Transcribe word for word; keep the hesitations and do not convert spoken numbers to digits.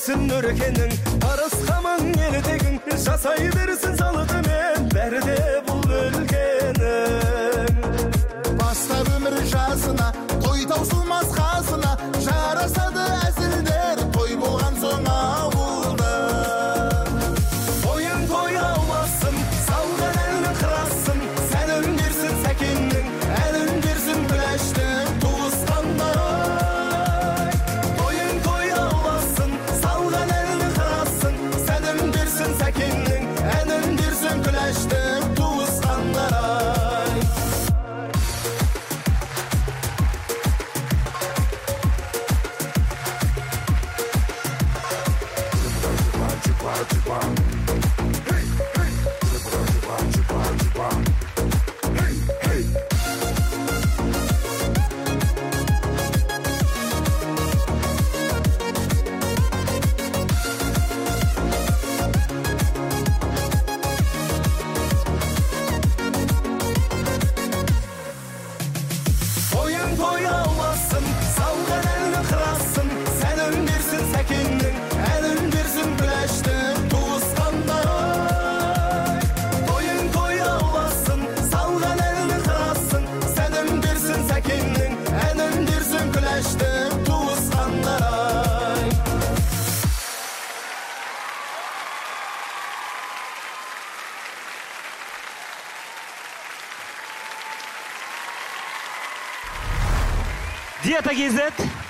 берсін өркенің, арысқамың елдегің, жасай берсін салды мен, бәрі де бұл өлкенің. Бастап өмір жасына, той таусылмас қасына, жарасады әзілдер, той болған соң ауылда. Ойын той ауласын, салған әлі қырасың, сәлім берсін сәкеннің, әлім берсін күләштің туысқандар. Ойын той ауласын, салған әлі қырасың, сәлім берсін сәкеннің, әлім берсін күләштің туысқандар. Ойын той ауласын, салған әлі қырасың, сәлім берсін сәкеннің, әлім берсін күләштің туысқандар. Ойын той ауласын, салған әлі қырасың, сәлім берсін сәкеннің, әлім берсін күләштің туысқандар. Диета кз